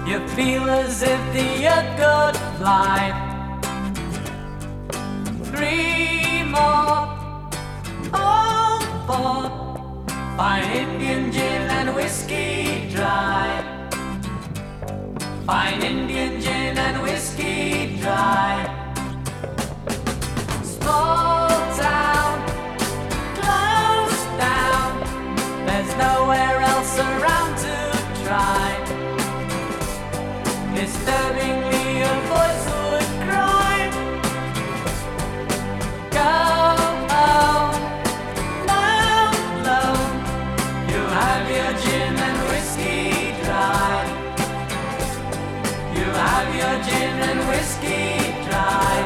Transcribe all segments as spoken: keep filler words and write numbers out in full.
You feel as if the earth could fly. Three more, all four. Fine Indian gin and whiskey dry. Fine Indian gin and whiskey dry. Small town, closed down. There's nowhere else around to try. Disturbingly a voice would cry, go home, no, no. You have your gin and whiskey dry. You have your gin and whiskey dry.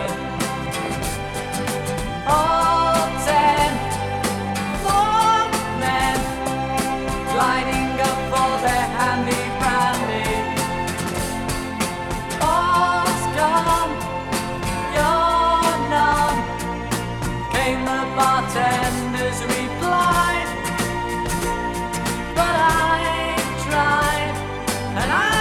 All ten, four men, lining up for their handy brandy. All's gone, you're none, came the bartender's reply. But I tried, and I